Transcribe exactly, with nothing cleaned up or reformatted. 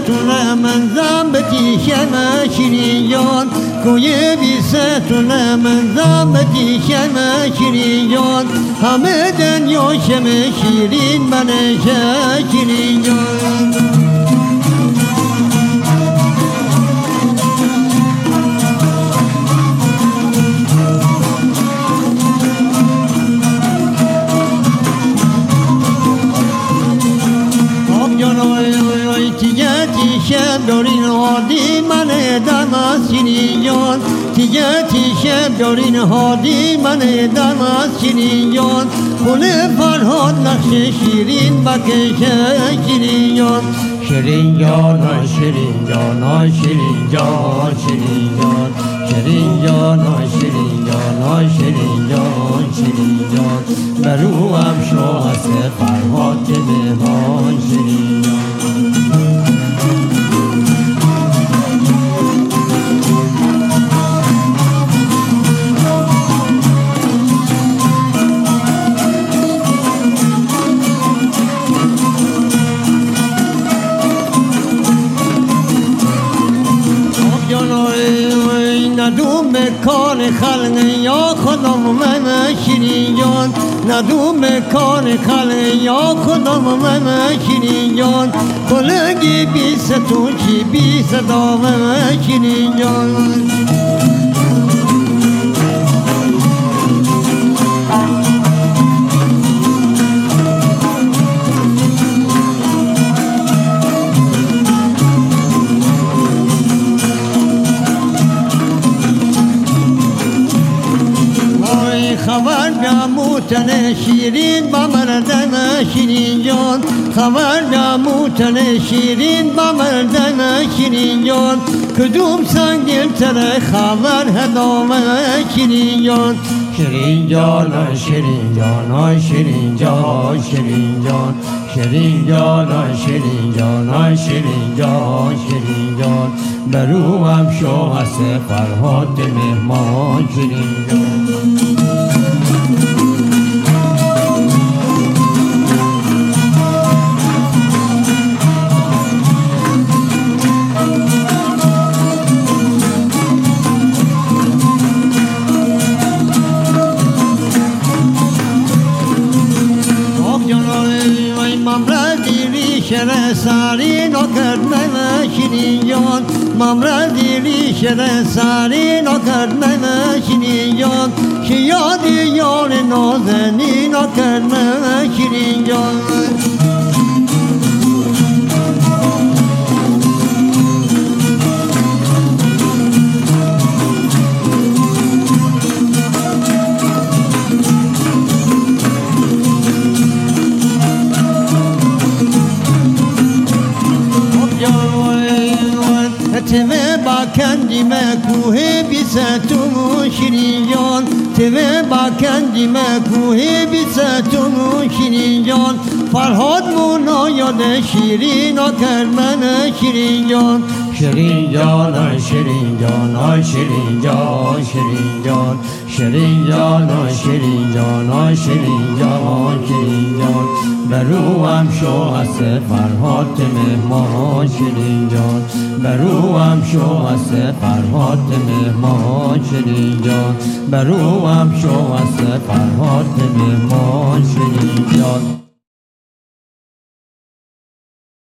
ستون من زنبتی شم شیرین جان کوی بی ستون من زنبتی شم شیرین جان همه دنیا شم شیرین من شیرین جان شب دارین هادی من دم شیرین جان تیگه تی شب دارین هادی من دم شیرین جان خونه فرهاد نقش شیرین بکشه شیرین جان شیرین جان آی شیرین جان آی شیرین جان شیرین جان شیرین جان آی شیرین جان آی شیرین جان شیرین جان برو هم شو هست فرهاد که مهمان شیرین جان ندوم کار خلق یا خدا من شیرین جان ندوم کار خلق یا خدا من شیرین جان کلگی بی ستون چی بی صدا من شیرین جان خبر بیاموتن شیرین با مردن شیرین جان خبر بیاموتن شیرین با مردن شیرین جان کدوم سنگل تر خبر هدام شیرین جان شیرین جان آی شیرین جان آی شیرین جان شیرین جان شیرین جان آی شیرین جان آی شیرین جان شیرین جان برو هم شو هست فرهاد مهمان شیرین جان شر ساری نکرد من شیرین جان ممرد دیری شر ساری نکرد من شیرین جان که یاد یار نازنی نکرد من شیرین جان تمه با کندی مکوه بیستون شیرین جان تمه با کندی مکوه بیستون شیرین جان فرهاد مونا یاد شیرین آکر من شیرین جان شیرین جان آی شیرین جان آی شیرین جان شیرین جان شیرین جان آی شیرین جان آی شیرین جان شیرین جان برو هم شو هست فرهاد مهمان شیرین جان برو هم شو هست فرهاد مهمان شیرین جان برو هم شو هست فرهاد مهمان شیرین جان